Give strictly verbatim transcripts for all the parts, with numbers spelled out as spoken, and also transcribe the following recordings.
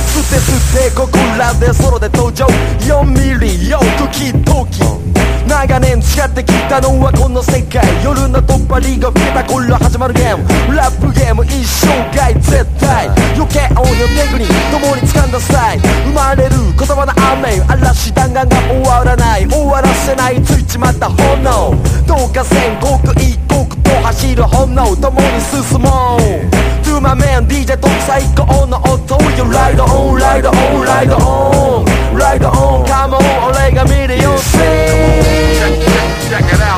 吸って吸ってここらでソロで登場よんミリよ時々長年使ってきたのはこの世界夜の突破リーが吹けた頃始まるゲームラップゲーム一生涯絶対余計音よテクニ共に掴んだ際生まれる言葉の雨嵐弾丸が終わらない終わらせないついちまった炎どうか全国一国と走る炎共に進もう To my man ディージェー と最高の音 You ride on ride on ride on ride on come on 俺が見るよ Sing Check it out.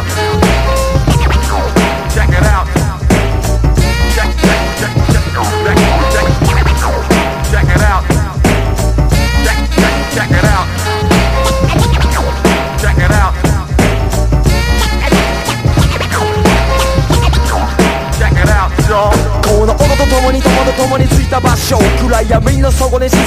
Check it out. Check, check, check, check, check, check, check it out. Check, check, check it out. Check it out. Check it out, y'all. この音と共に友と共についた場所暗闇の底に沈む